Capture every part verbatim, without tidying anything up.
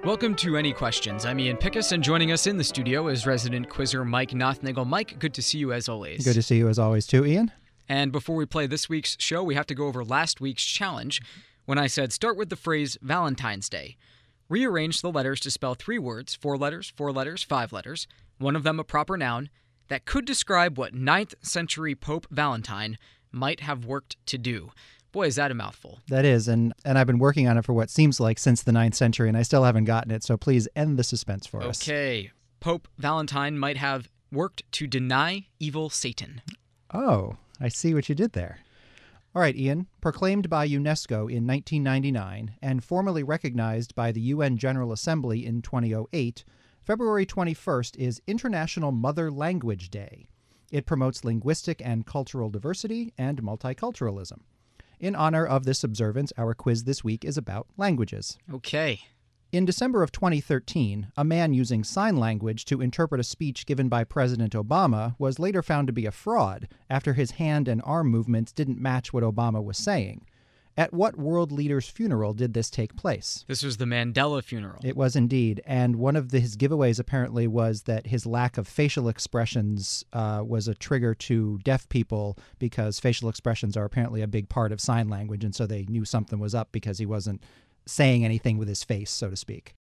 Welcome to Any Questions. I'm Ian Pickus, and joining us in the studio is resident quizzer Mike Nothnagel. Mike, good to see you as always. Good to see you as always too, Ian. And before we play this week's show, we have to go over last week's challenge when I said start with the phrase Valentine's Day. Rearrange the letters to spell three words, four letters, four letters, five letters, one of them a proper noun, that could describe what ninth century Pope Valentine might have worked to do. Boy, is that a mouthful. That is, and, and I've been working on it for what seems like since the ninth century, and I still haven't gotten it, so please end the suspense for us. Okay. Pope Valentine might have worked to deny evil Satan. Oh, I see what you did there. All right, Ian. Proclaimed by UNESCO in nineteen ninety-nine and formally recognized by the U N General Assembly in two thousand eight, February twenty-first is International Mother Language Day. It promotes linguistic and cultural diversity and multiculturalism. In honor of this observance, our quiz this week is about languages. Okay. In December of twenty thirteen, a man using sign language to interpret a speech given by President Obama was later found to be a fraud after his hand and arm movements didn't match what Obama was saying. At what world leader's funeral did this take place? This was the Mandela funeral. It was indeed, and one of the, his giveaways apparently was that his lack of facial expressions uh, was a trigger to deaf people because facial expressions are apparently a big part of sign language, and so they knew something was up because he wasn't saying anything with his face, so to speak.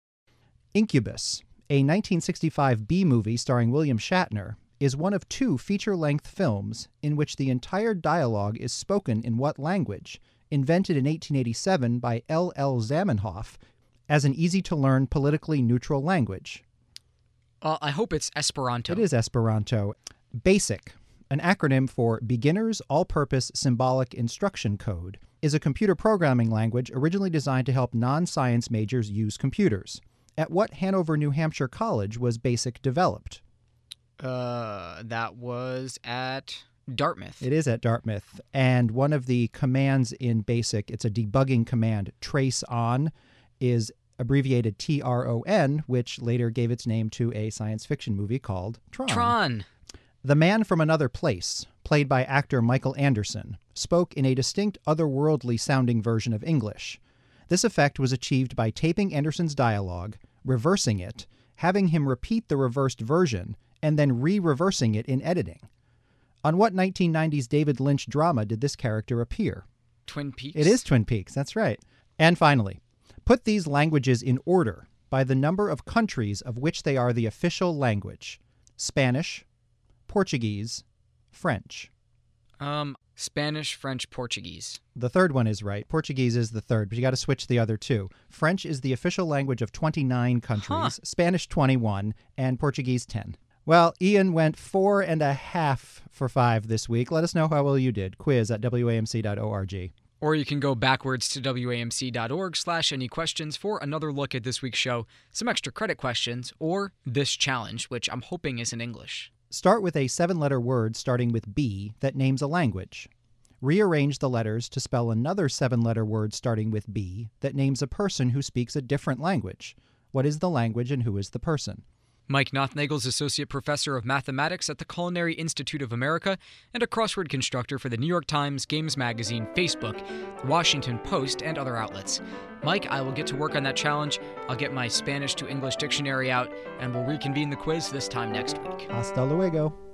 Incubus, a nineteen sixty-five B-movie starring William Shatner, is one of two feature-length films in which the entire dialogue is spoken in what language? Invented in eighteen eighty-seven by L L Zamenhof as an easy-to-learn, politically neutral language. Uh, I hope it's Esperanto. It is Esperanto. BASIC, an acronym for Beginner's All-Purpose Symbolic Instruction Code, is a computer programming language originally designed to help non-science majors use computers. At what Hanover, New Hampshire college was BASIC developed? Uh, that was at Dartmouth. It is at Dartmouth, and one of the commands in BASIC, it's a debugging command, trace on, is abbreviated T R O N, which later gave its name to a science fiction movie called Tron. Tron. The Man from Another Place, played by actor Michael Anderson, spoke in a distinct otherworldly-sounding version of English. This effect was achieved by taping Anderson's dialogue, reversing it, having him repeat the reversed version, and then re-reversing it in editing. On what nineteen nineties David Lynch drama did this character appear? Twin Peaks. It is Twin Peaks, that's right. And finally, put these languages in order by the number of countries of which they are the official language. Spanish, Portuguese, French. Um, Spanish, French, Portuguese. The third one is right. Portuguese is the third, but you got to switch the other two. French is the official language of twenty-nine countries, Huh. Spanish twenty-one, and Portuguese ten. Well, Ian went four and a half for five this week. Let us know how well you did. Quiz at W A M C dot org. Or you can go backwards to W A M C dot org slash any questions for another look at this week's show, some extra credit questions, or this challenge, which I'm hoping is in English. Start with a seven-letter word starting with B that names a language. Rearrange the letters to spell another seven-letter word starting with B that names a person who speaks a different language. What is the language and who is the person? Mike Nothnagel is Associate Professor of Mathematics at the Culinary Institute of America and a crossword constructor for the New York Times, Games Magazine, Facebook, the Washington Post, and other outlets. Mike, I will get to work on that challenge. I'll get my Spanish to English dictionary out, and we'll reconvene the quiz this time next week. Hasta luego.